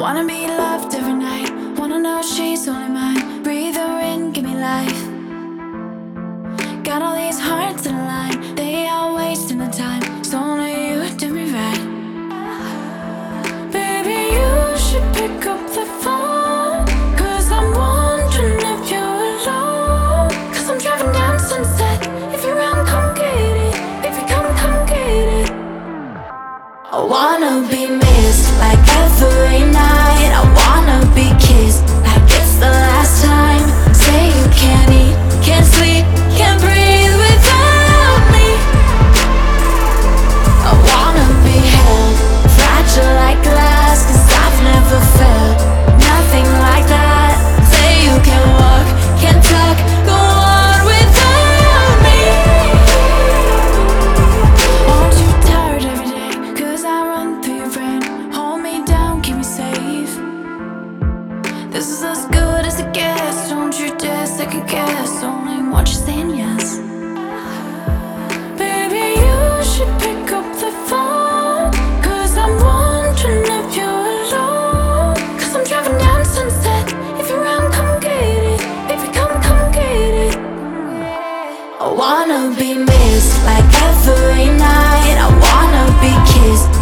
wanna be loved every night. Wanna know she's only mine. Breathe her in, give me life. Got all these hearts in a line. They are wasting the time. It's only you do me right. Baby, you should pick up the phone, 'cause I'm wondering if you're alone. 'Cause I'm driving down Sunset. If you're around, come get it. If you come get it. I wanna be missed like every night. I wanna be kissed like it's the last time. Say you can't eat, can't sleep, can't breathe without me. I wanna be held, fragile like glass, 'cause I've never felt nothing like that. Say you can't walk, can't talk, go on without me. Aren't you tired every day? 'Cause I run through your brain. Hold me down, keep me safe. This is as good as it gets. Don't you dare second guess. Only want you saying yes. Baby, you should pick up the phone, 'cause I'm wondering if you're alone. 'Cause I'm driving down Sunset. If you're around, come get it. If you come get it. I wanna be missed like every night. I wanna be kissed